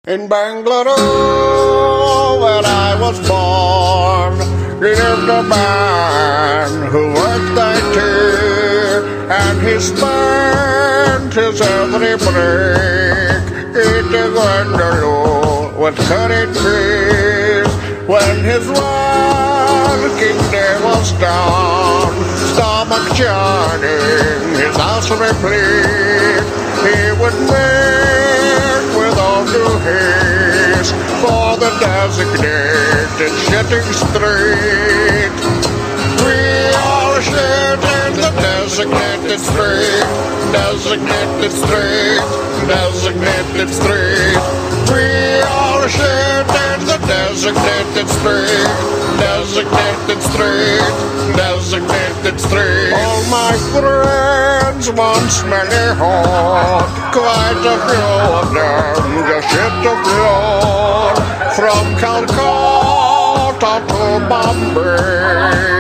In Bangalore, where I was born, lived a man who worked IT, and he spent his every break eating vindaloo with curry cheese. When his working day was done, stomach churning, his house replete, he would make with all due haste for the designated shitting street. We all shit in the designated street, designated street, designated street. We all shit in the designated street, designated street, designated street. All my friends once many home, quite a few of them just shit the floor, from Calcutta to Bombay.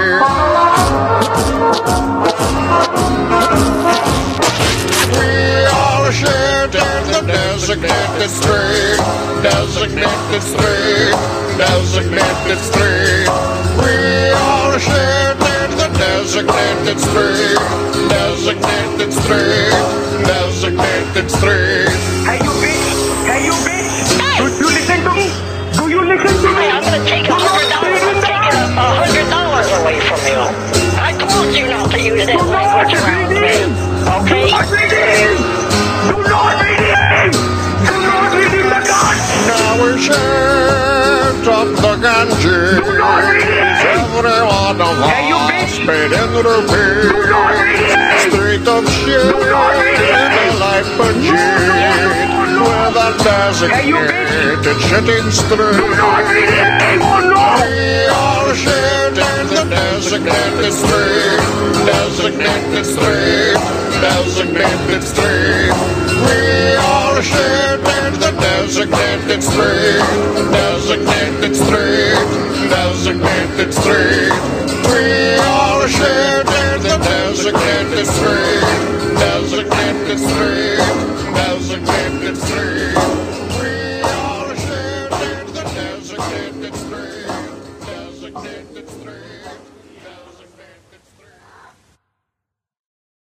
We all shit in the designated street, designated street, designated street. We all shit in the designated street, designated street, designated street. Hey you bitch! Hey you bitch! Hey. Do you listen to me? Do you listen to me? Hey, I'm gonna take $100. I'm taking $100 away from you. I told you not to use that language around me. Okay? Do not read him! Do not read him! Do not read him the gun! Now we shit up the Ganges. Do not read him! Every one of Hey, you us bitch. paid in rupees. Do not read him! Street of shit, Do not read him! the life of cheat, with a Hey, you designated shitting street. Do not read him! Oh no! We all shit in the designated street, designated street, designated street. We all shit in the designated street, designated street, designated street. We all shit in the designated street, designated street, designated street.